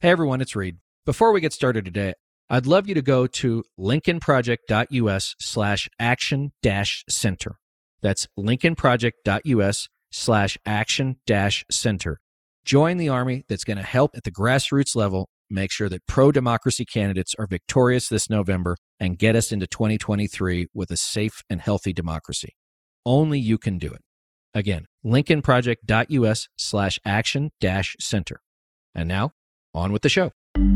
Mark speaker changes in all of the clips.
Speaker 1: Hey everyone, it's Reed. Before we get started today, I'd love you to go to lincolnproject.us/action-center. That's lincolnproject.us/action-center. Join the army that's going to help at the grassroots level make sure that pro-democracy candidates are victorious this November and get us into 2023 with a safe and healthy democracy. Only you can do it. Again, lincolnproject.us/action-center. And now, on with the show.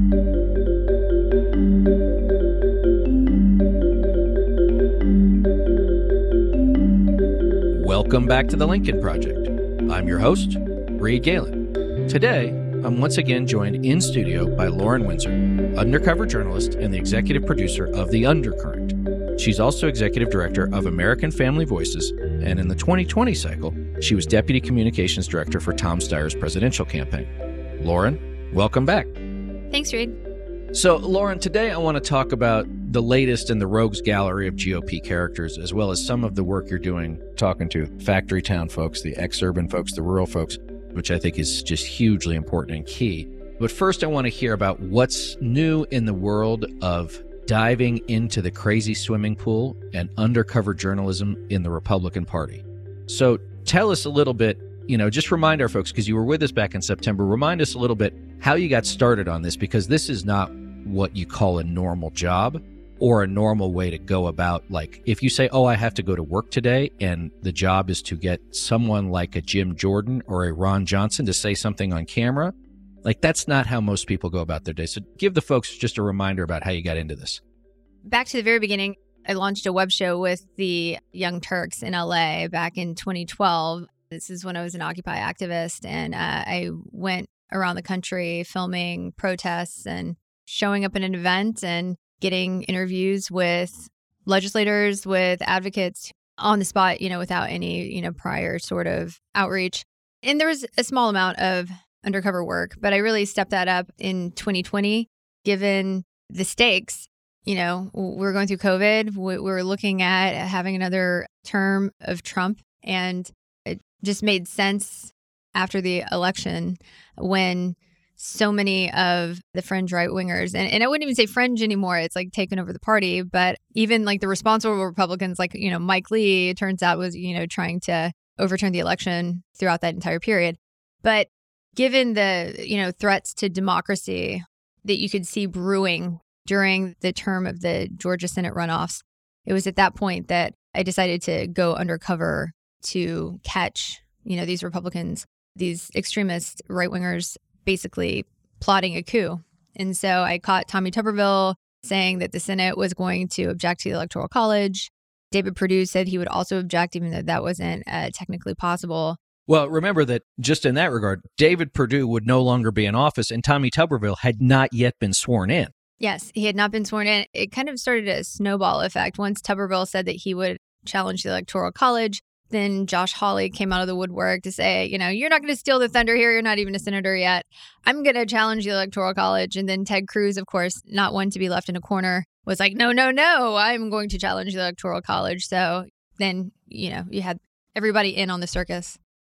Speaker 1: Welcome back to the Lincoln Project. I'm your host, Reed Galen. Today, I'm once again joined in studio by Lauren Windsor, undercover journalist and the executive producer of The Undercurrent. She's also executive director of American Family Voices, and in the 2020 cycle, she was deputy communications director for Tom Steyer's presidential campaign. Lauren, welcome back.
Speaker 2: Thanks, Reed.
Speaker 1: So, Lauren, today I want to talk about the latest in the rogues gallery of GOP characters, as well as some of the work you're doing talking to factory town folks, the ex-urban folks, the rural folks, which I think is just hugely important and key. But first, I want to hear about what's new in the world of diving into the crazy swimming pool and undercover journalism in the Republican Party. So tell us a little bit, just remind our folks, because you were with us back in September, remind us a little bit how you got started on this, because this is not what you call a normal job or a normal way to go about, like, if you say, oh, I have to go to work today, and the job is to get someone like a Jim Jordan or a Ron Johnson to say something on camera, like, that's not how most people go about their day. So give the folks just a reminder about how you got into this.
Speaker 2: Back to the very beginning, I launched a web show with the Young Turks in LA back in 2012. This is when I was an Occupy activist, and I went around the country filming protests and showing up at an event and getting interviews with legislators, with advocates on the spot, without any, prior sort of outreach. And there was a small amount of undercover work, but I really stepped that up in 2020, given the stakes. We're going through COVID. We're looking at having another term of Trump, and it just made sense after the election when so many of the fringe right-wingers, and I wouldn't even say fringe anymore, it's like taken over the party, but even like the responsible Republicans, like, Mike Lee, it turns out was, trying to overturn the election throughout that entire period. But given the, threats to democracy that you could see brewing during the term of the Georgia Senate runoffs, it was at that point that I decided to go undercover to catch, these Republicans, these extremist right-wingers basically plotting a coup. And so I caught Tommy Tuberville saying that the Senate was going to object to the Electoral College. David Perdue said he would also object, even though that wasn't technically possible.
Speaker 1: Well, remember that just in that regard, David Perdue would no longer be in office, and Tommy Tuberville had not yet been sworn in.
Speaker 2: Yes, he had not been sworn in. It kind of started a snowball effect. Once Tuberville said that he would challenge the Electoral College, then Josh Hawley came out of the woodwork to say, you're not going to steal the thunder here. You're not even a senator yet. I'm going to challenge the Electoral College. And then Ted Cruz, of course, not one to be left in a corner, was like, no, I'm going to challenge the Electoral College. So then, you had everybody in on the circus.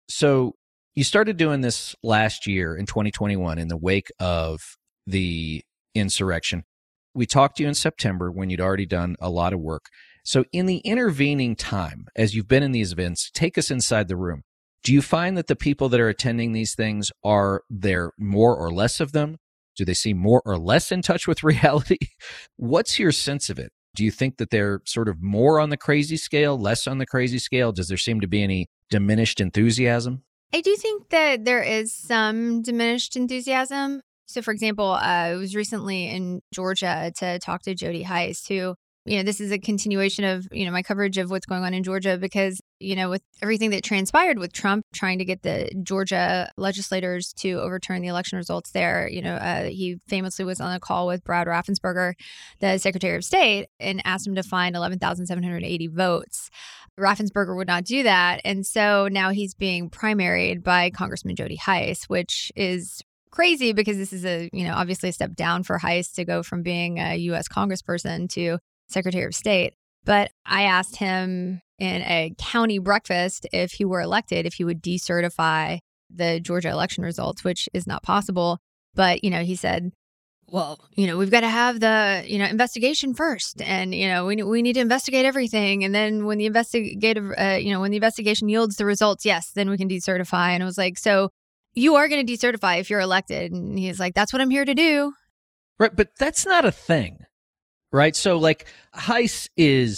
Speaker 1: So you started doing this last year in 2021 in the wake of the insurrection. We talked to you in September when you'd already done a lot of work. So in the intervening time, as you've been in these events, take us inside the room. Do you find that the people that are attending these things, are there more or less of them? Do they seem more or less in touch with reality? What's your sense of it? Do you think that they're sort of more on the crazy scale, less on the crazy scale? Does there seem to be any diminished enthusiasm?
Speaker 2: I do think that there is some diminished enthusiasm. So, for example, I was recently in Georgia to talk to Jody Hice, who, this is a continuation of, my coverage of what's going on in Georgia, because, with everything that transpired with Trump trying to get the Georgia legislators to overturn the election results there, he famously was on a call with Brad Raffensperger, the Secretary of State, and asked him to find 11,780 votes. Raffensperger would not do that. And so now he's being primaried by Congressman Jody Hice, which is crazy because this is obviously a step down for Hice to go from being a U.S. congressperson to Secretary of State. But I asked him in a county breakfast if he were elected, if he would decertify the Georgia election results, which is not possible. But, he said, well, we've got to have the, investigation first. And, we need to investigate everything. And then when the when the investigation yields the results, yes, then we can decertify. And I was like, so you are going to decertify if you're elected. And he's like, that's what I'm here to do.
Speaker 1: Right. But that's not a thing. Right. So like Heiss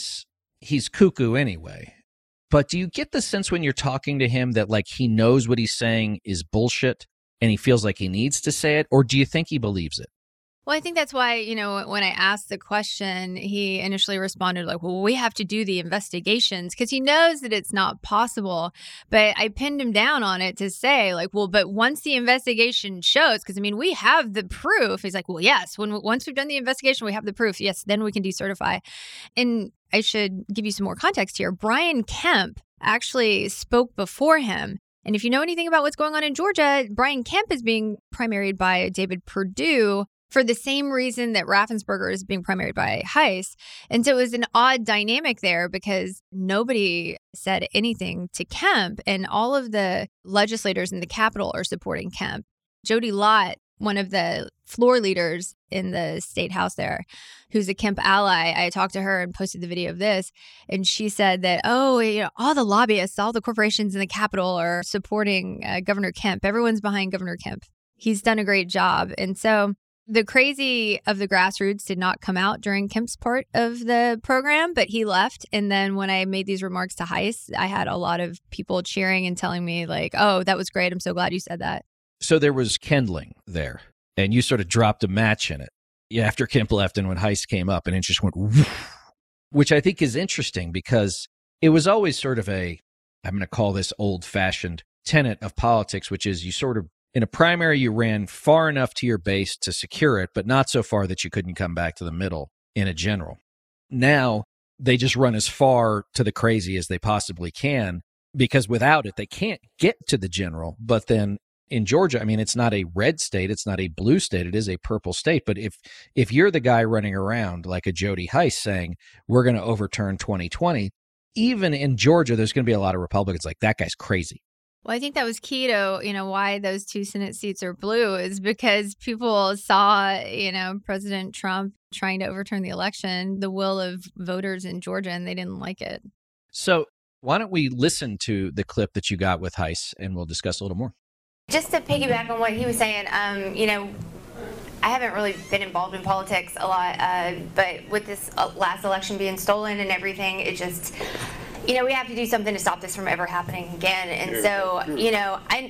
Speaker 1: he's cuckoo anyway. But do you get the sense when you're talking to him that like he knows what he's saying is bullshit and he feels like he needs to say it? Or do you think he believes it?
Speaker 2: Well, I think that's why, when I asked the question, he initially responded like, well, we have to do the investigations, because he knows that it's not possible. But I pinned him down on it to say like, well, but once the investigation shows, because we have the proof. He's like, well, yes, once we've done the investigation, we have the proof. Yes, then we can decertify. And I should give you some more context here. Brian Kemp actually spoke before him. And if you know anything about what's going on in Georgia, Brian Kemp is being primaried by David Perdue for the same reason that Raffensperger is being primaried by Heiss. And so it was an odd dynamic there because nobody said anything to Kemp, and all of the legislators in the Capitol are supporting Kemp. Jody Lott, one of the floor leaders in the state house there, who's a Kemp ally, I talked to her and posted the video of this, and she said that, all the lobbyists, all the corporations in the Capitol are supporting Governor Kemp. Everyone's behind Governor Kemp. He's done a great job. And so the crazy of the grassroots did not come out during Kemp's part of the program, but he left. And then when I made these remarks to Heiss, I had a lot of people cheering and telling me like, oh, that was great. I'm so glad you said that.
Speaker 1: So there was kindling there, and you sort of dropped a match in it. Yeah, after Kemp left and when Heiss came up, and it just went, woof, which I think is interesting because it was always sort of I'm going to call this old-fashioned tenet of politics, which is you sort of, in a primary, you ran far enough to your base to secure it, but not so far that you couldn't come back to the middle in a general. Now, they just run as far to the crazy as they possibly can, because without it, they can't get to the general. But then in Georgia, it's not a red state, it's not a blue state, it is a purple state. But if you're the guy running around like a Jody Heiss saying, we're going to overturn 2020, even in Georgia, there's going to be a lot of Republicans like, that guy's crazy.
Speaker 2: Well, I think that was key to, why those 2 Senate seats are blue is because people saw, President Trump trying to overturn the election, the will of voters in Georgia, and they didn't like it.
Speaker 1: So why don't we listen to the clip that you got with Heiss, and we'll discuss a little more.
Speaker 3: Just to piggyback on what he was saying, I haven't really been involved in politics a lot, but with this last election being stolen and everything, it just... we have to do something to stop this from ever happening again. And so, I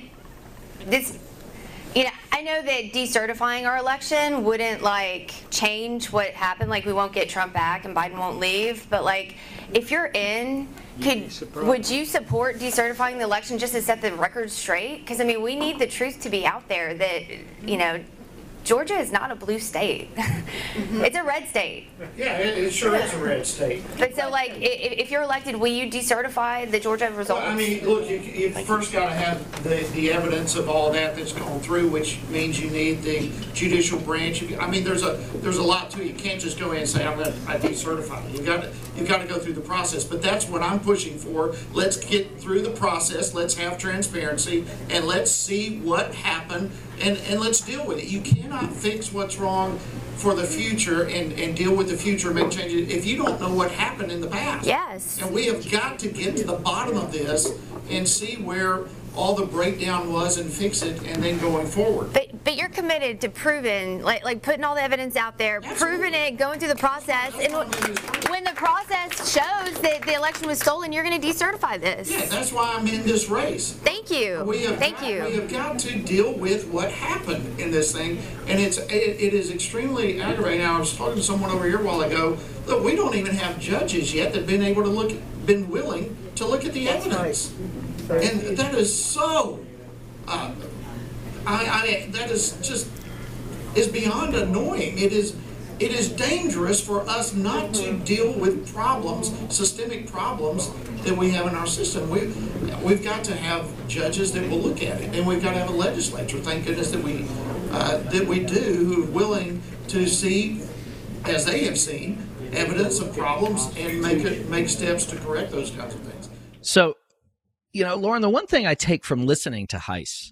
Speaker 3: know that decertifying our election wouldn't change what happened. We won't get Trump back and Biden won't leave. But if you're in, would you support decertifying the election just to set the record straight? Because we need the truth to be out there that, Georgia is not a blue state. It's a red state.
Speaker 4: Yeah, it sure is a red state.
Speaker 3: But so, if you're elected, will you decertify the Georgia results?
Speaker 4: Well, look, you first got to have the evidence of all that's gone through, which means you need the judicial branch. There's a lot to it. You can't just go in and say, I decertify it. You've got to go through the process. But that's what I'm pushing for. Let's get through the process. Let's have transparency, and let's see what happened, and let's deal with it. You cannot fix what's wrong for the future and deal with the future and make changes if you don't know what happened in the past.
Speaker 3: Yes.
Speaker 4: And we have got to get to the bottom of this and see where all the breakdown was and fix it, and then going forward.
Speaker 3: But you're committed to proving, like putting all the evidence out there, proving it, going through the process, and when the process shows that the election was stolen, you're going to decertify this.
Speaker 4: Yeah, that's why I'm in this race.
Speaker 3: Thank you. We have
Speaker 4: got to deal with what happened in this thing, and it is extremely aggravating. Now, I was talking to someone over here a while ago. Look, we don't even have judges yet that have been willing to look at the evidence. Right. And that is so, that is beyond annoying. It is dangerous for us not to deal with problems, systemic problems that we have in our system. We've got to have judges that will look at it, and we've got to have a legislature. Thank goodness that we do, who are willing to see, as they have seen, evidence of problems and make steps to correct those kinds of things.
Speaker 1: So, Lauren, the one thing I take from listening to Heiss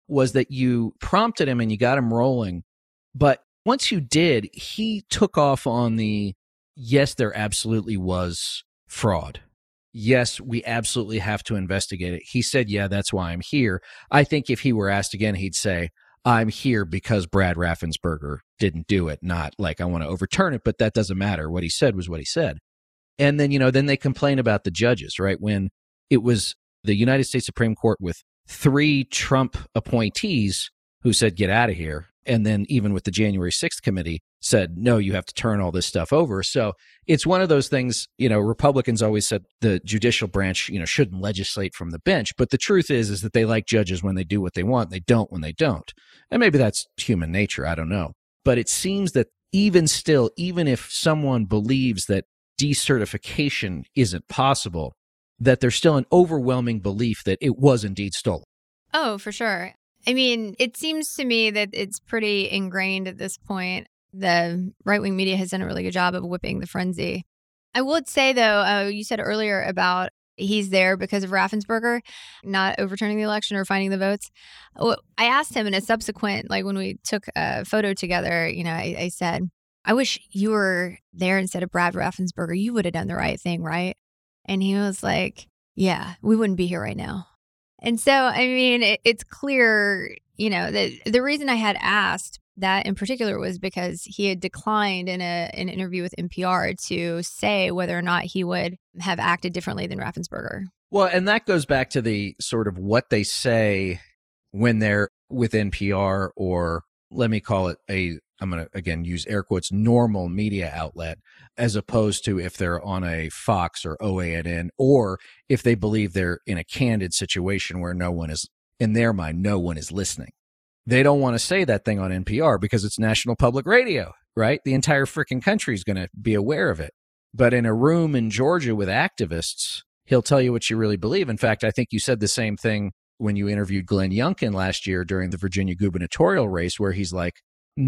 Speaker 1: was that you prompted him and you got him rolling. But once you did, he took off on the, yes, there absolutely was fraud. Yes, we absolutely have to investigate it. He said, yeah, that's why I'm here. I think if he were asked again, he'd say, I'm here because Brad Raffensperger didn't do it, not like I want to overturn it, but that doesn't matter. What he said was what he said. And then, then they complain about the judges, right? When it was the United States Supreme Court with 3 Trump appointees who said, get out of here. And then even with the January 6th committee said, no, you have to turn all this stuff over. So it's one of those things, Republicans always said the judicial branch, shouldn't legislate from the bench. But the truth is that they like judges when they do what they want. They don't when they don't. And maybe that's human nature. I don't know. But it seems that even still, even if someone believes that decertification isn't possible, that there's still an overwhelming belief that it was indeed stolen.
Speaker 2: Oh, for sure. I mean, it seems to me that it's pretty ingrained at this point. The right-wing media has done a really good job of whipping the frenzy. I would say, though, you said earlier about he's there because of Raffensperger not overturning the election or finding the votes. Well, I asked him in a subsequent, like when we took a photo together, I said, I wish you were there instead of Brad Raffensperger. You would have done the right thing, right? And he was like, yeah, we wouldn't be here right now. And so, I mean, it's clear, that the reason I had asked that in particular was because he had declined in an interview with NPR to say whether or not he would have acted differently than Raffensperger.
Speaker 1: Well, and that goes back to the sort of what they say when they're with NPR, or let me call it I'm going to, again, use air quotes, normal media outlet, as opposed to if they're on a Fox or OANN, or if they believe they're in a candid situation where no one is, in their mind, no one is listening. They don't want to say that thing on NPR because it's national public radio, right? The entire freaking country is going to be aware of it. But in a room in Georgia with activists, he'll tell you what you really believe. In fact, I think you said the same thing when you interviewed Glenn Youngkin last year during the Virginia gubernatorial race, where he's like,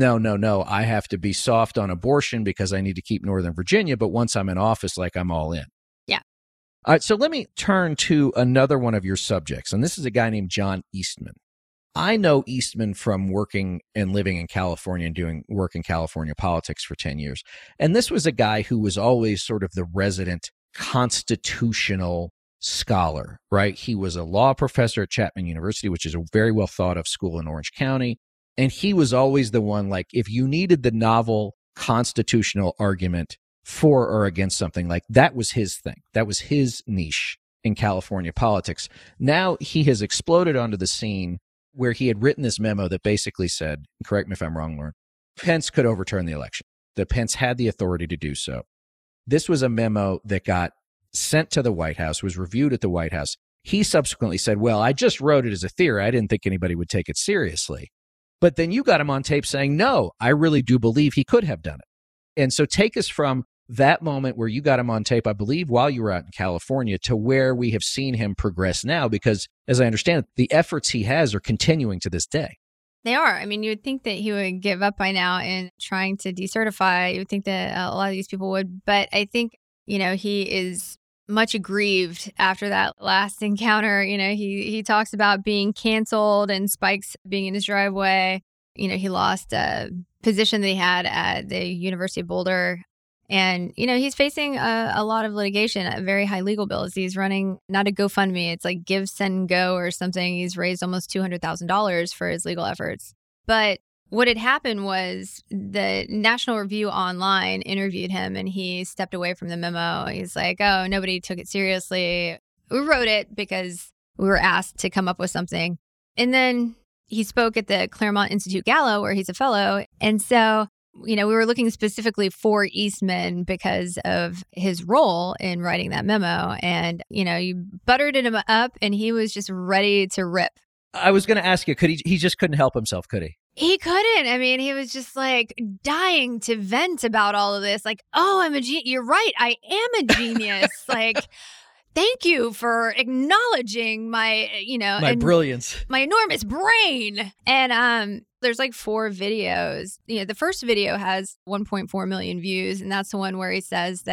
Speaker 1: no, I have to be soft on abortion because I need to keep Northern Virginia. But once I'm in office, like, I'm all in.
Speaker 2: Yeah.
Speaker 1: All right. So let me turn to another one of your subjects. And this is a guy named John Eastman. I know Eastman from working and living in California and doing work in California politics for 10 years. And this was a guy who was always sort of the resident constitutional scholar, right? He was a law professor at Chapman University, which is a very well thought of school in Orange County. And he was always the one, like, if you needed the novel constitutional argument for or against something, like, that was his thing. That was his niche in California politics. Now he has exploded onto the scene where he had written this memo that basically said, correct me if I'm wrong, Lauren, Pence could overturn the election, that Pence had the authority to do so. This was a memo that got sent to the White House, was reviewed at the White House. He subsequently said, well, I just wrote it as a theory. I didn't think anybody would take it seriously. But then you got him on tape saying, no, I really do believe he could have done it. And so take us from that moment where you got him on tape, I believe, while you were out in California, to where we have seen him progress now, because as I understand it, the efforts he has are continuing to this day.
Speaker 2: They are. I mean, you would think that he would give up by now in trying to decertify. You would think that a lot of these people would. But I think, he is much aggrieved after that last encounter. He talks about being canceled and spikes being in his driveway. He lost a position that he had at the University of Boulder. And, he's facing a lot of litigation, very high legal bills. He's running not a GoFundMe. It's like Give, Send, Go or something. He's raised almost $200,000 for his legal efforts. But what had happened was the National Review Online interviewed him and he stepped away from the memo. He's like, oh, nobody took it seriously. We wrote it because we were asked to come up with something. And then he spoke at the Claremont Institute Gala where he's a fellow. And so, we were looking specifically for Eastman because of his role in writing that memo. And, you buttered him up and he was just ready to rip.
Speaker 1: I was going to ask you, could he just couldn't help himself, could he?
Speaker 2: He couldn't. I mean, he was just like dying to vent about all of this. Like, oh, I'm a genius. You're right. I am a genius. Like, thank you for acknowledging my,
Speaker 1: my brilliance,
Speaker 2: my enormous brain. And there's like 4 videos. The first video has 1.4 million views. And that's the one where he says that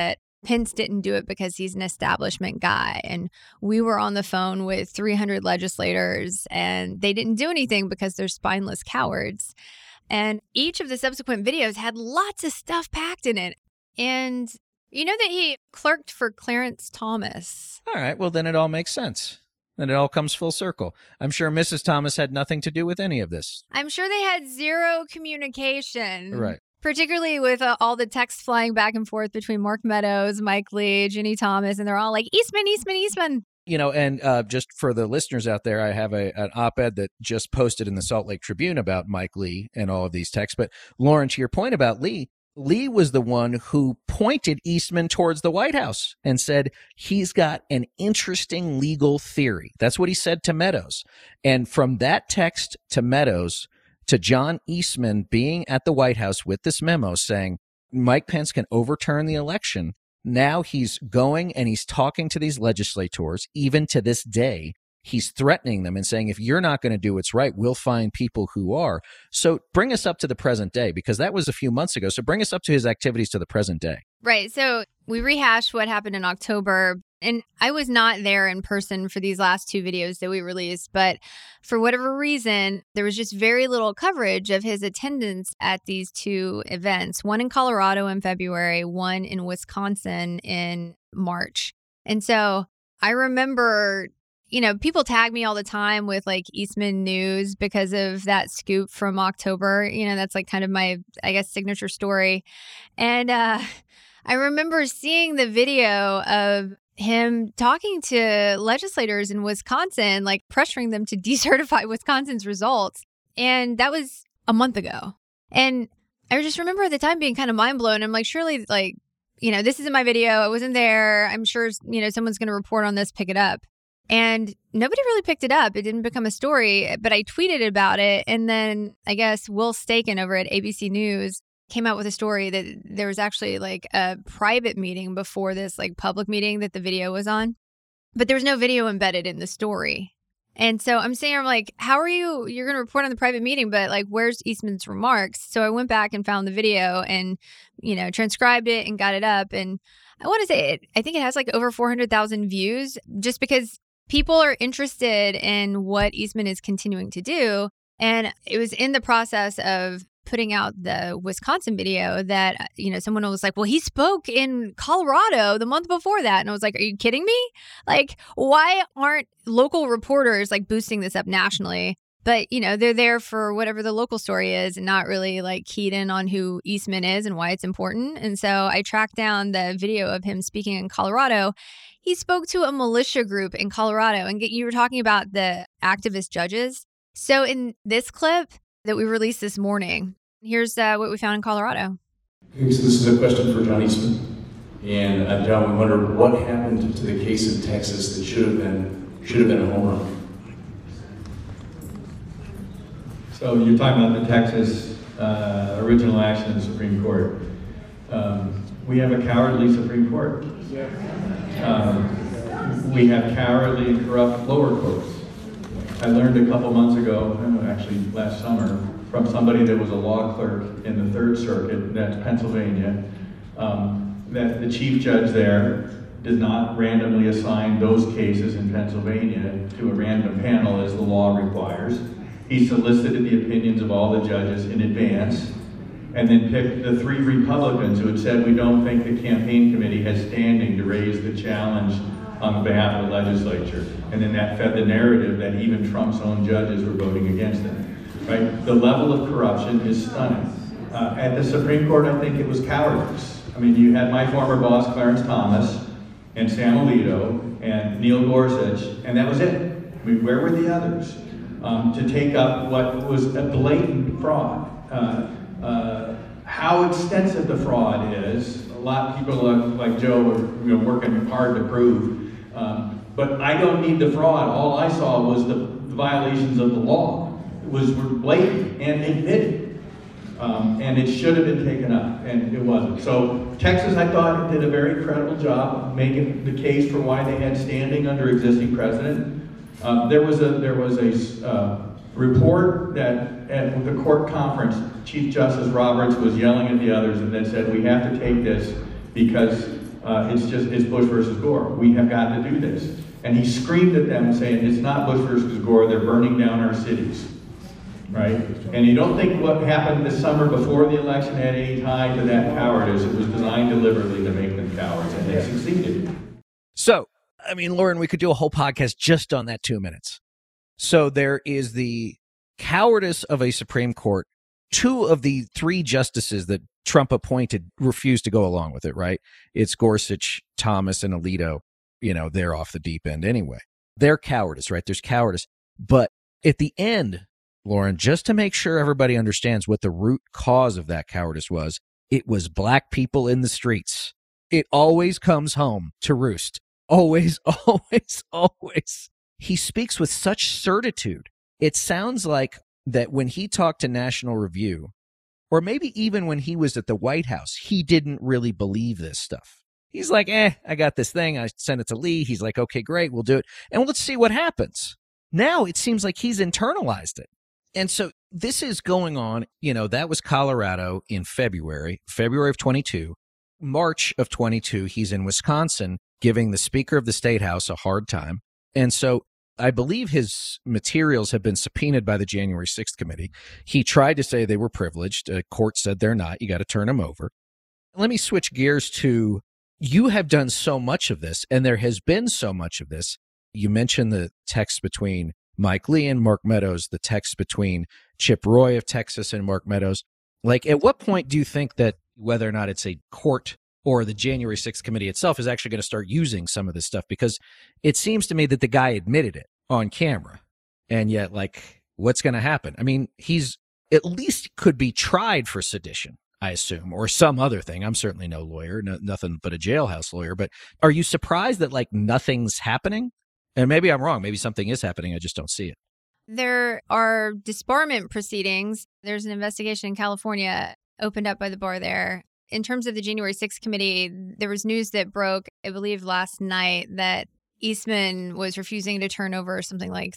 Speaker 2: Pence didn't do it because he's an establishment guy. And we were on the phone with 300 legislators, and they didn't do anything because they're spineless cowards. And each of the subsequent videos had lots of stuff packed in it. And you know that he clerked for Clarence Thomas.
Speaker 1: All right, well, then it all makes sense. Then it all comes full circle. I'm sure Mrs. Thomas had nothing to do with any of this.
Speaker 2: I'm sure they had zero communication.
Speaker 1: Right.
Speaker 2: Particularly with all the texts flying back and forth between Mark Meadows, Mike Lee, Ginny Thomas, and they're all like, Eastman, Eastman, Eastman.
Speaker 1: You know, and just for the listeners out there, I have an op-ed that just posted in the Salt Lake Tribune about Mike Lee and all of these texts. But Lauren, to your point about Lee was the one who pointed Eastman towards the White House and said he's got an interesting legal theory. That's what he said to Meadows. And from that text to Meadows to John Eastman being at the White House with this memo saying Mike Pence can overturn the election, now he's going and he's talking to these legislators. Even to this day, he's threatening them and saying, if you're not going to do what's right, we'll find people who are. So bring us up to the present day, because that was a few months ago. So bring us up to his activities to the present day.
Speaker 2: Right. So we rehashed what happened in October. And I was not there in person for these last two videos that we released. But for whatever reason, there was just very little coverage of his attendance at these two events, one in Colorado in February, one in Wisconsin in March. And so I remember, you know, people tag me all the time with like Eastman News because of that scoop from October. You know, that's like kind of my, I guess, signature story. And I remember seeing the video of him talking to legislators in Wisconsin, like pressuring them to decertify Wisconsin's results. And that was a month ago. And I just remember at the time being kind of mind blown. I'm like, surely, like, you know, this isn't my video. I wasn't there. I'm sure, you know, someone's going to report on this, pick it up. And nobody really picked it up. It didn't become a story, but I tweeted about it. And then I guess Will Staken over at ABC News came out with a story that there was actually like a private meeting before this like public meeting that the video was on, but there was no video embedded in the story. And so I'm saying, I'm like, how are you're going to report on the private meeting, but like, where's Eastman's remarks? So I went back and found the video and, you know, transcribed it and got it up. And I want to say I think it has like over 400,000 views just because people are interested in what Eastman is continuing to do. And it was in the process of putting out the Wisconsin video that, you know, someone was like, well, he spoke in Colorado the month before that. And I was like, are you kidding me? Like, why aren't local reporters like boosting this up nationally? But, you know, they're there for whatever the local story is and not really like keyed in on who Eastman is and why it's important. And so I tracked down the video of him speaking in Colorado. He spoke to a militia group in Colorado. And you were talking about the activist judges. So in this clip that we released this morning, here's what we found in Colorado.
Speaker 5: Okay, so this is a question for John Eastman. And John, we wonder what happened to the case in Texas that should have been a home run.
Speaker 6: So you're talking about the Texas original action in the Supreme Court. We have a cowardly Supreme Court. We have cowardly and corrupt lower courts. I learned a couple months ago, actually last summer, from somebody that was a law clerk in the Third Circuit, that's Pennsylvania, that the chief judge there does not randomly assign those cases in Pennsylvania to a random panel as the law requires. He solicited the opinions of all the judges in advance and then picked the 3 Republicans who had said, we don't think the campaign committee has standing to raise the challenge on behalf of the legislature. And then that fed the narrative that even Trump's own judges were voting against him. Right? The level of corruption is stunning. At the Supreme Court, I think it was cowardice. I mean, you had my former boss, Clarence Thomas, and Sam Alito, and Neil Gorsuch, and that was it. I mean, where were the others? To take up what was a blatant fraud. How extensive the fraud is, a lot of people like Joe are working hard to prove. But I don't need the fraud. All I saw was the violations of the law. Were blatant and admitted. And it should have been taken up, and it wasn't. So Texas, I thought, did a very credible job of making the case for why they had standing under existing precedent. There was a report that at the court conference, Chief Justice Roberts was yelling at the others and then said, we have to take this because It's Bush versus Gore. We have got to do this. And he screamed at them saying, it's not Bush versus Gore, they're burning down our cities. Right? And you don't think what happened this summer before the election had any tie to that cowardice. It was designed deliberately to make them cowards, and they succeeded.
Speaker 1: So, I mean, Lauren, we could do a whole podcast just on that 2 minutes. So there is the cowardice of a Supreme Court. 2 of the 3 justices that Trump appointed refused to go along with it, right? It's Gorsuch, Thomas, and Alito. You know, they're off the deep end anyway. They're cowardice, right? There's cowardice. But at the end, Lauren, just to make sure everybody understands what the root cause of that cowardice was, it was black people in the streets. It always comes home to roost. Always, always, always. He speaks with such certitude. It sounds like that when he talked to National Review, or maybe even when he was at the White House, he didn't really believe this stuff. He's like, I got this thing. I sent it to Lee. He's like, okay, great, we'll do it. And let's see what happens. Now it seems like he's internalized it. And so this is going on. You know, that was Colorado in February of 22. March of 22, he's in Wisconsin giving the Speaker of the State House a hard time. And so I believe his materials have been subpoenaed by the January 6th committee. He tried to say they were privileged. Court said they're not. You got to turn them over. Let me switch gears to, you have done so much of this, and there has been so much of this. You mentioned the text between Mike Lee and Mark Meadows, the text between Chip Roy of Texas and Mark Meadows. Like, at what point do you think that whether or not it's a court or the January 6th committee itself is actually going to start using some of this stuff? Because it seems to me that the guy admitted it on camera. And yet, like, what's going to happen? I mean, he's at least could be tried for sedition, I assume, or some other thing. I'm certainly no lawyer, nothing but a jailhouse lawyer. But are you surprised that, like, nothing's happening? And maybe I'm wrong. Maybe something is happening. I just don't see it.
Speaker 2: There are disbarment proceedings. There's an investigation in California opened up by the bar there. In terms of the January 6th committee, there was news that broke, I believe, last night that Eastman was refusing to turn over something like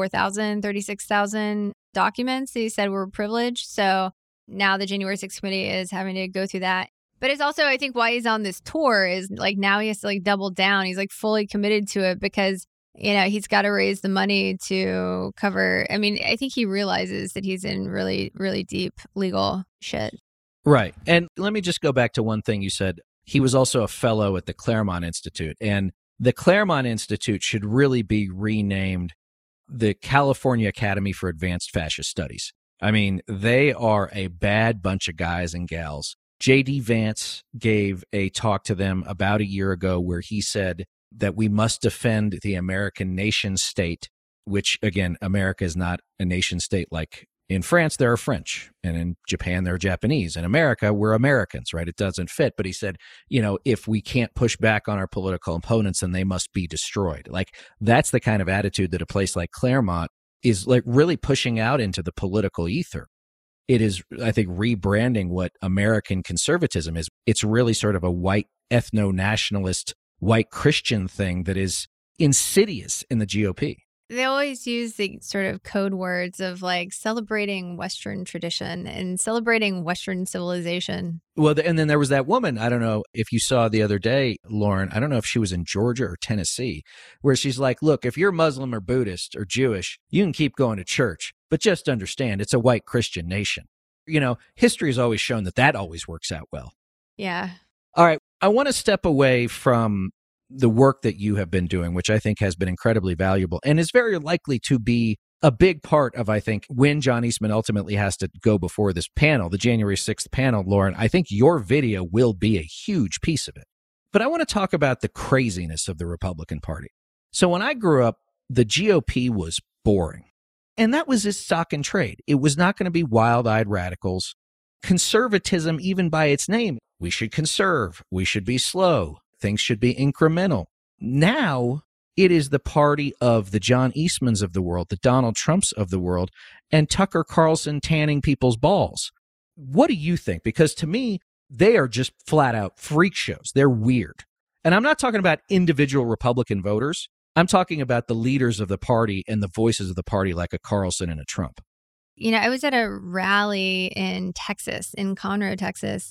Speaker 2: 36,000 documents that he said were privileged. So now the January 6th committee is having to go through that. But it's also, I think, why he's on this tour is like now he has to like double down. He's like fully committed to it because, you know, he's got to raise the money to cover. I mean, I think he realizes that he's in really, really deep legal shit.
Speaker 1: Right. And let me just go back to one thing you said. He was also a fellow at the Claremont Institute. And the Claremont Institute should really be renamed the California Academy for Advanced Fascist Studies. I mean, they are a bad bunch of guys and gals. J.D. Vance gave a talk to them about a year ago where he said that we must defend the American nation state, which, again, America is not a nation state like in France, there are French, and in Japan, there are Japanese. In America, we're Americans, right? It doesn't fit. But he said, you know, if we can't push back on our political opponents, then they must be destroyed. Like, that's the kind of attitude that a place like Claremont is like really pushing out into the political ether. It is, I think, rebranding what American conservatism is. It's really sort of a white ethno-nationalist, white Christian thing that is insidious in the GOP.
Speaker 2: They always use the sort of code words of like celebrating Western tradition and celebrating Western civilization.
Speaker 1: Well, and then there was that woman, I don't know if you saw the other day, Lauren, I don't know if she was in Georgia or Tennessee, where she's like, look, if you're Muslim or Buddhist or Jewish, you can keep going to church, but just understand it's a white Christian nation. You know, history has always shown that that always works out well.
Speaker 2: Yeah.
Speaker 1: All right. I want to step away from the work that you have been doing, which I think has been incredibly valuable and is very likely to be a big part of, I think, when John Eastman ultimately has to go before this panel, the January 6th panel, Lauren. I think your video will be a huge piece of it. But I want to talk about the craziness of the Republican Party. So when I grew up, the GOP was boring. And that was its stock and trade. It was not going to be wild-eyed radicals. Conservatism, even by its name, we should conserve, we should be slow. Things should be incremental. Now it is the party of the John Eastmans of the world, the Donald Trumps of the world, and Tucker Carlson tanning people's balls. What do you think? Because to me, they are just flat out freak shows. They're weird. And I'm not talking about individual Republican voters. I'm talking about the leaders of the party and the voices of the party like a Carlson and a Trump.
Speaker 2: You know, I was at a rally in Texas, in Conroe, Texas.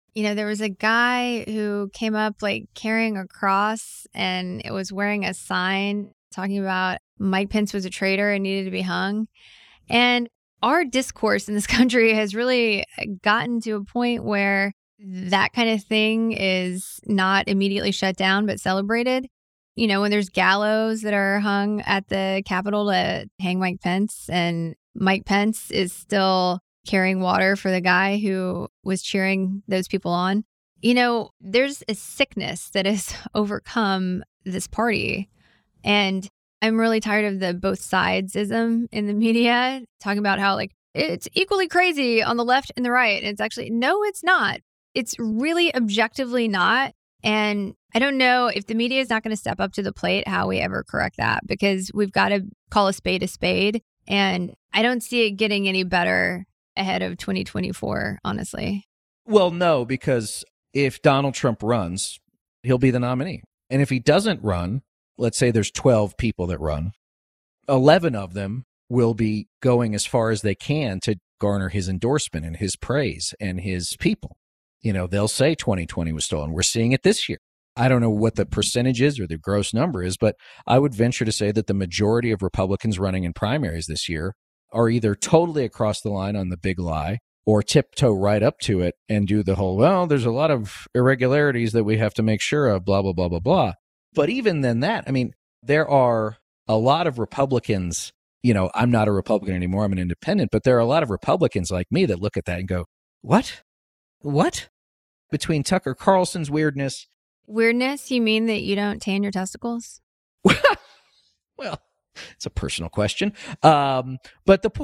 Speaker 2: There was a guy who came up like carrying a cross and it was wearing a sign talking about Mike Pence was a traitor and needed to be hung. And our discourse in this country has really gotten to a point where that kind of thing is not immediately shut down, but celebrated. When there's gallows that are hung at the Capitol to hang Mike Pence, and Mike Pence is still carrying water for the guy who was cheering those people on. There's a sickness that has overcome this party. And I'm really tired of the both sidesism in the media, talking about how like it's equally crazy on the left and the right. And it's actually, no, it's not. It's really objectively not. And I don't know if the media is not going to step up to the plate, how we ever correct that, because we've got to call a spade a spade. And I don't see it getting any better ahead of 2024, honestly.
Speaker 1: Well, no, because if Donald Trump runs, he'll be the nominee. And if he doesn't run, let's say there's 12 people that run, 11 of them will be going as far as they can to garner his endorsement and his praise and his people. They'll say 2020 was stolen. We're seeing it this year. I don't know what the percentage is or the gross number is, but I would venture to say that the majority of Republicans running in primaries this year are either totally across the line on the big lie or tiptoe right up to it and do the whole, well, there's a lot of irregularities that we have to make sure of, blah, blah, blah, blah, blah. But even then that, I mean, there are a lot of Republicans, I'm not a Republican anymore, I'm an independent, but there are a lot of Republicans like me that look at that and go, what? Between Tucker Carlson's weirdness.
Speaker 2: Weirdness? You mean that you don't tan your testicles?
Speaker 1: Well, it's a personal question. But the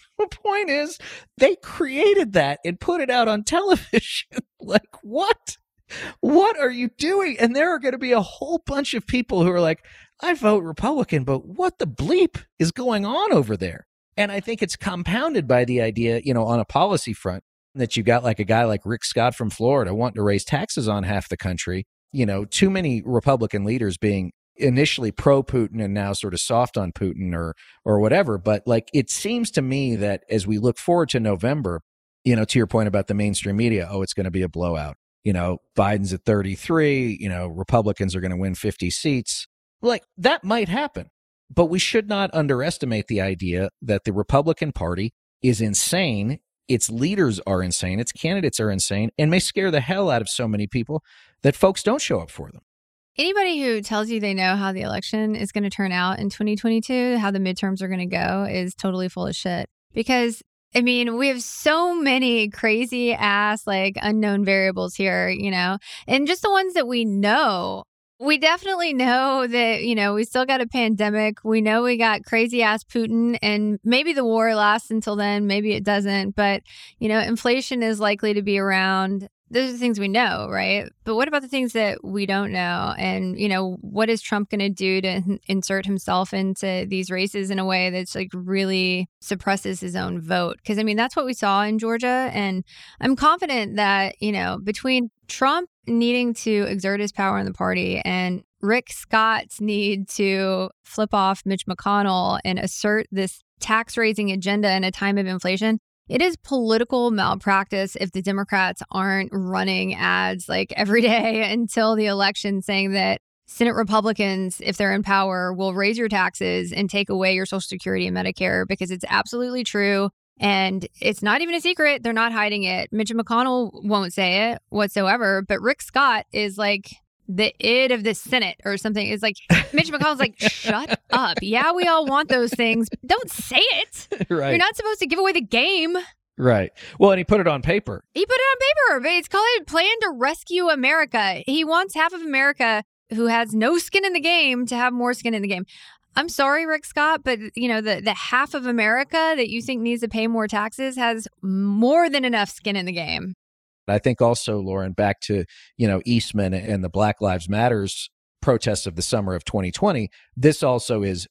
Speaker 1: point is they created that and put it out on television. Like, what? What are you doing? And there are going to be a whole bunch of people who are like, I vote Republican, but what the bleep is going on over there? And I think it's compounded by the idea, on a policy front, that you got like a guy like Rick Scott from Florida wanting to raise taxes on half the country. Too many Republican leaders being initially pro-Putin and now sort of soft on Putin or whatever. But like, it seems to me that as we look forward to November, to your point about the mainstream media, it's going to be a blowout. Biden's at 33, Republicans are going to win 50 seats. Like, that might happen. But we should not underestimate the idea that the Republican Party is insane. Its leaders are insane. Its candidates are insane and may scare the hell out of so many people that folks don't show up for them.
Speaker 2: Anybody who tells you they know how the election is going to turn out in 2022, how the midterms are going to go, is totally full of shit. Because, we have so many crazy ass, like, unknown variables here, and just the ones that we know. We definitely know that, we still got a pandemic. We know we got crazy ass Putin, and maybe the war lasts until then. Maybe it doesn't. But, inflation is likely to be around. Those are the things we know, right? But what about the things that we don't know? And, what is Trump going to do to insert himself into these races in a way that's like really suppresses his own vote? Because, that's what we saw in Georgia. And I'm confident that, between Trump needing to exert his power in the party and Rick Scott's need to flip off Mitch McConnell and assert this tax raising agenda in a time of inflation, it is political malpractice if the Democrats aren't running ads like every day until the election saying that Senate Republicans, if they're in power, will raise your taxes and take away your Social Security and Medicare, because it's absolutely true. And it's not even a secret. They're not hiding it. Mitch McConnell won't say it whatsoever. But Rick Scott is like the id of the Senate or something. It's like Mitch McConnell's like, shut up. Yeah, we all want those things. Don't say it.
Speaker 1: Right.
Speaker 2: You're not supposed to give away the game.
Speaker 1: Right. Well, and he put it on paper.
Speaker 2: He put it on paper. But it's called Plan to Rescue America. He wants half of America who has no skin in the game to have more skin in the game. I'm sorry, Rick Scott, but the half of America that you think needs to pay more taxes has more than enough skin in the game.
Speaker 1: I think also, Lauren, back to, Eastman and the Black Lives Matters protests of the summer of 2020, this also is,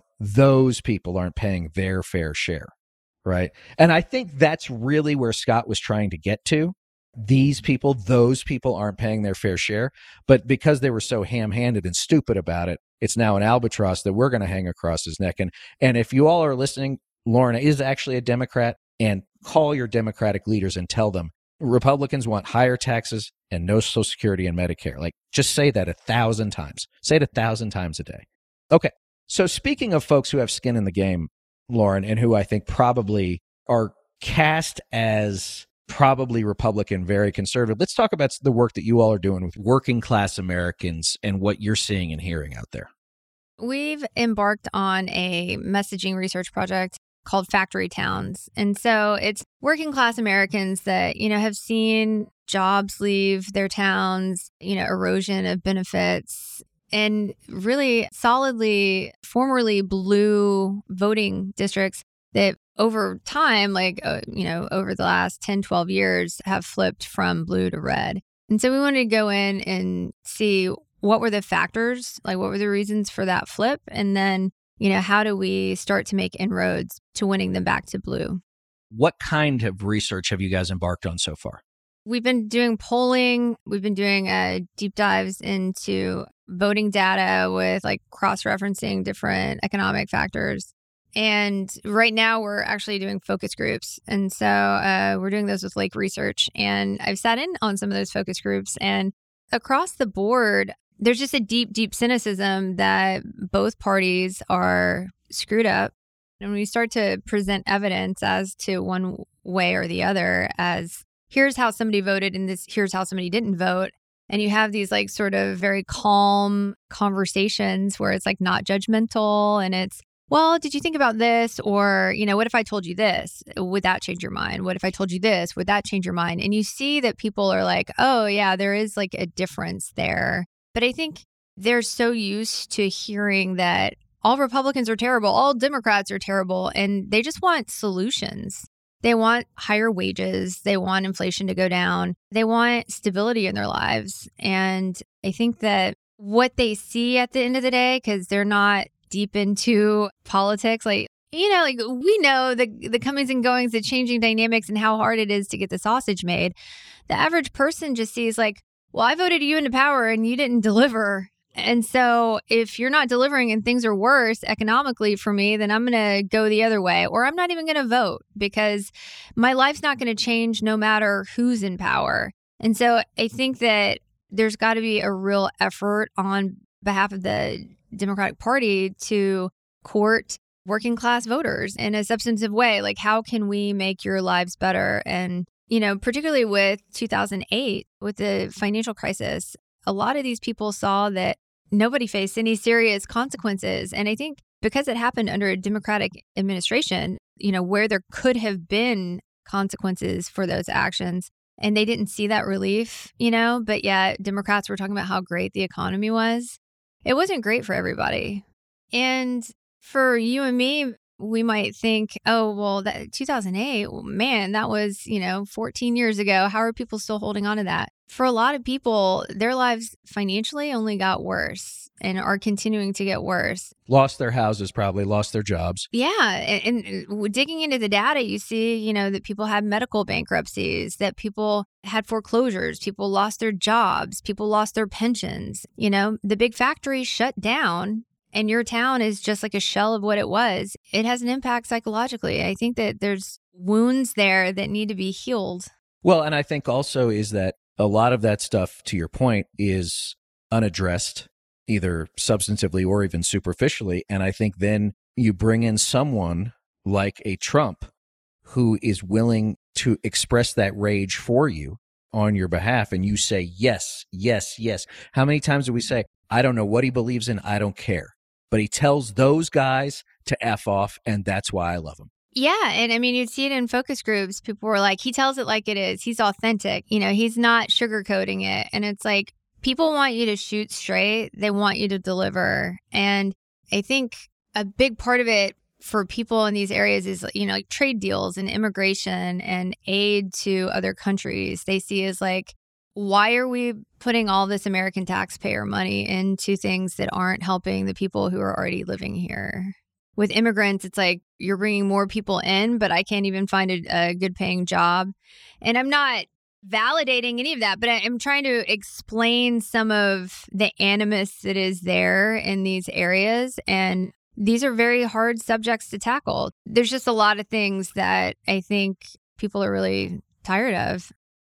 Speaker 1: those people aren't paying their fair share, right? And I think that's really where Scott was trying to get to. These people, those people aren't paying their fair share. But because they were so ham-handed and stupid about it, it's now an albatross that we're going to hang across his neck. And if you all are listening, Lauren is actually a Democrat, and call your Democratic leaders and tell them Republicans want higher taxes and no Social Security and Medicare. Like, just say that 1,000 times. Say it 1,000 times a day. Okay. So speaking of folks who have skin in the game, Lauren, and who I think probably are cast as probably Republican, very conservative, let's talk about the work that you all are doing with working class Americans and what you're seeing and hearing out there.
Speaker 2: We've embarked on a messaging research project called Factory Towns. And so it's working class Americans that, have seen jobs leave their towns, erosion of benefits, and really solidly formerly blue voting districts that over time, over the last 10, 12 years have flipped from blue to red. And so we wanted to go in and see what were the factors, what were the reasons for that flip? And then, how do we start to make inroads to winning them back to blue?
Speaker 1: What kind of research have you guys embarked on so far?
Speaker 2: We've been doing polling. We've been doing deep dives into voting data with cross-referencing different economic factors. And right now we're actually doing focus groups. And so we're doing those with Lake Research. And I've sat in on some of those focus groups. And across the board, there's just a deep, deep cynicism that both parties are screwed up. And when we start to present evidence as to one way or the other, as here's how somebody voted and here's how somebody didn't vote. And you have these sort of very calm conversations where it's not judgmental and it's, well, did you think about this? Or, what if I told you this? Would that change your mind? What if I told you this? Would that change your mind? And you see that people are like, oh, yeah, there is a difference there. But I think they're so used to hearing that all Republicans are terrible, all Democrats are terrible, and they just want solutions. They want higher wages. They want inflation to go down. They want stability in their lives. And I think that what they see at the end of the day, because they're not deep into politics, we know the comings and goings, the changing dynamics and how hard it is to get the sausage made. The average person just sees well, I voted you into power and you didn't deliver. And so if you're not delivering and things are worse economically for me, then I'm going to go the other way, or I'm not even going to vote because my life's not going to change no matter who's in power. And so I think that there's got to be a real effort on behalf of the Democratic Party to court working class voters in a substantive way. How can we make your lives better? And particularly with 2008, with the financial crisis, a lot of these people saw that nobody faced any serious consequences. And I think because it happened under a Democratic administration, where there could have been consequences for those actions, and they didn't see that relief, but yet Democrats were talking about how great the economy was. It wasn't great for everybody. And for you and me, we might think, oh, well, that 2008, man, that was, 14 years ago. How are people still holding on to that? For a lot of people, their lives financially only got worse and are continuing to get worse.
Speaker 1: Lost their houses, probably lost their jobs.
Speaker 2: Yeah. And digging into the data, you see, that people had medical bankruptcies, that people had foreclosures, people lost their jobs, people lost their pensions. The big factories shut down. And your town is just like a shell of what it was. It has an impact psychologically. I think that there's wounds there that need to be healed.
Speaker 1: Well, and I think also is that a lot of that stuff, to your point, is unaddressed, either substantively or even superficially. And I think then you bring in someone like a Trump who is willing to express that rage for you on your behalf. And you say, yes, yes, yes. How many times do we say, I don't know what he believes in, I don't care. But he tells those guys to F off, and that's why I love him.
Speaker 2: Yeah. And I mean, you'd see it in focus groups. People were like, he tells it like it is. He's authentic. He's not sugarcoating it. And it's people want you to shoot straight. They want you to deliver. And I think a big part of it for people in these areas is, trade deals and immigration and aid to other countries. They see as why are we putting all this American taxpayer money into things that aren't helping the people who are already living here? With immigrants, it's you're bringing more people in, but I can't even find a good paying job. And I'm not validating any of that, but I'm trying to explain some of the animus that is there in these areas. And these are very hard subjects to tackle. There's just a lot of things that I think people are really tired of.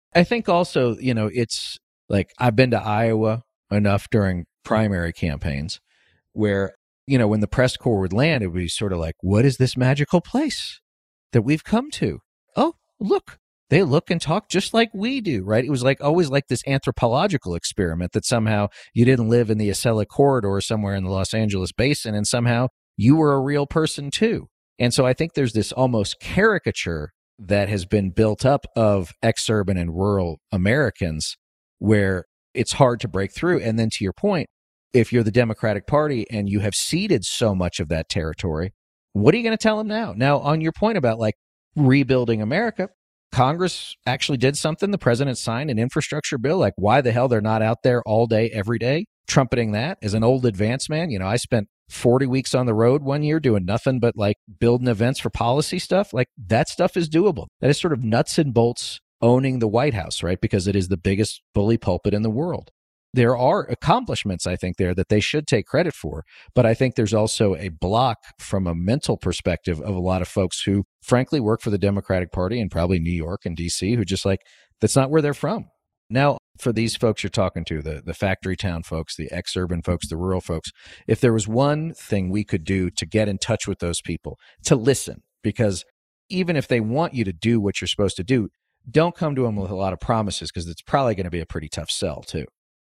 Speaker 1: I think also, it's like I've been to Iowa enough during primary campaigns where, when the press corps would land, it would be sort of like, what is this magical place that we've come to? Oh, look, they look and talk just like we do, right? It was like always like this anthropological experiment that somehow you didn't live in the Acela Corridor somewhere in the Los Angeles basin and somehow you were a real person too. And so I think there's this almost caricature that has been built up of exurban and rural Americans where it's hard to break through. And then to your point, if you're the Democratic Party and you have ceded so much of that territory, what are you going to tell them now? Now, on your point about like rebuilding America, Congress actually did something. The president signed an infrastructure bill. Like, why the hell they're not out there all day, every day, trumpeting that? As an old advance man, I spent 40 weeks on the road one year doing nothing but like building events for policy stuff. Like that stuff is doable. That is sort of nuts and bolts owning the White House, right? Because it is the biggest bully pulpit in the world. There are accomplishments, I think, there that they should take credit for. But I think there's also a block from a mental perspective of a lot of folks who, frankly, work for the Democratic Party and probably New York and D.C., who just like, that's not where they're from. Now, for these folks you're talking to, the factory town folks, the exurban folks, the rural folks, if there was one thing we could do to get in touch with those people, to listen, because even if they want you to do what you're supposed to do, don't come to them with a lot of promises because it's probably going to be a pretty tough sell too.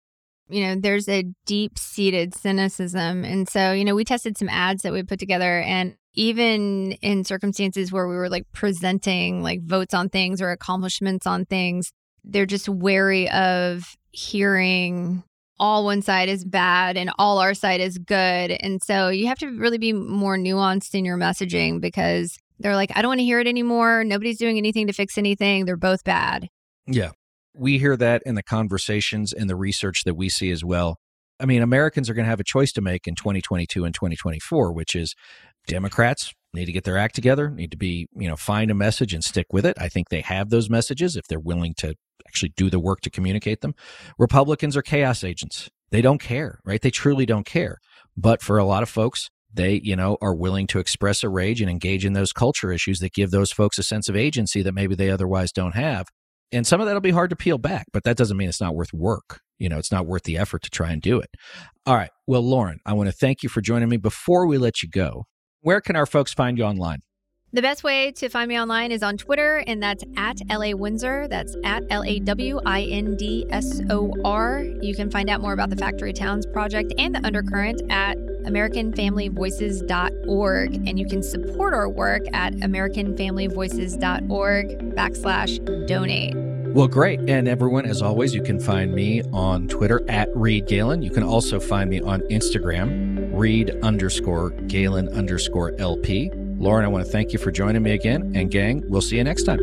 Speaker 2: There's a deep-seated cynicism. And so, we tested some ads that we put together. And even in circumstances where we were like presenting like votes on things or accomplishments on things, they're just wary of hearing all one side is bad and all our side is good. And so you have to really be more nuanced in your messaging because they're like, I don't want to hear it anymore. Nobody's doing anything to fix anything. They're both bad.
Speaker 1: Yeah. We hear that in the conversations and the research that we see as well. I mean, Americans are going to have a choice to make in 2022 and 2024, which is Democrats need to get their act together, need to be, find a message and stick with it. I think they have those messages if they're willing to actually do the work to communicate them. Republicans are chaos agents. They don't care, right? They truly don't care. But for a lot of folks, they, are willing to express a rage and engage in those culture issues that give those folks a sense of agency that maybe they otherwise don't have. And some of that will be hard to peel back, but that doesn't mean it's not worth work. It's not worth the effort to try and do it. All right. Well, Lauren, I want to thank you for joining me. Before we let you go, where can our folks find you online?
Speaker 2: The best way to find me online is on Twitter, and that's at LA Windsor. That's at LAWINDSOR. You can find out more about the Factory Towns Project and the Undercurrent at AmericanFamilyVoices.org. And you can support our work at AmericanFamilyVoices.org/donate.
Speaker 1: Well, great. And everyone, as always, you can find me on Twitter at Reed Galen. You can also find me on Instagram, Reed_Galen_LP. Lauren, I want to thank you for joining me again. And gang, we'll see you next time.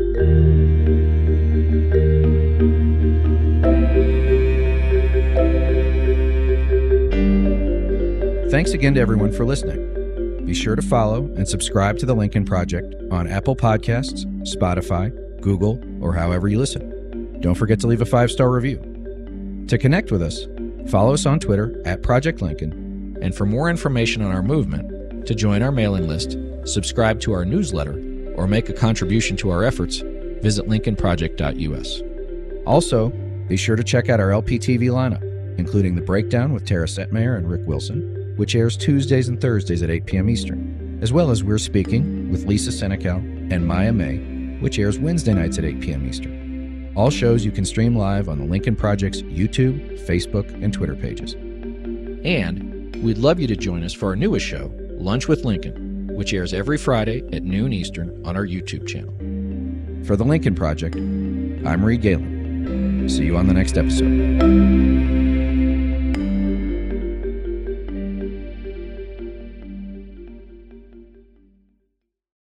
Speaker 1: Thanks again to everyone for listening. Be sure to follow and subscribe to The Lincoln Project on Apple Podcasts, Spotify, Google, or however you listen. Don't forget to leave a 5-star review. To connect with us, follow us on Twitter at Project Lincoln. And for more information on our movement, to join our mailing list, subscribe to our newsletter, or make a contribution to our efforts, visit lincolnproject.us. Also, be sure to check out our LPTV lineup, including The Breakdown with Tara Setmayer and Rick Wilson, which airs Tuesdays and Thursdays at 8 p.m. Eastern, as well as We're Speaking with Lisa Senecal and Maya May, which airs Wednesday nights at 8 p.m. Eastern. All shows you can stream live on the Lincoln Project's YouTube, Facebook, and Twitter pages. And we'd love you to join us for our newest show, Lunch with Lincoln, which airs every Friday at noon Eastern on our YouTube channel. For The Lincoln Project, I'm Reed Galen. See you on the next episode.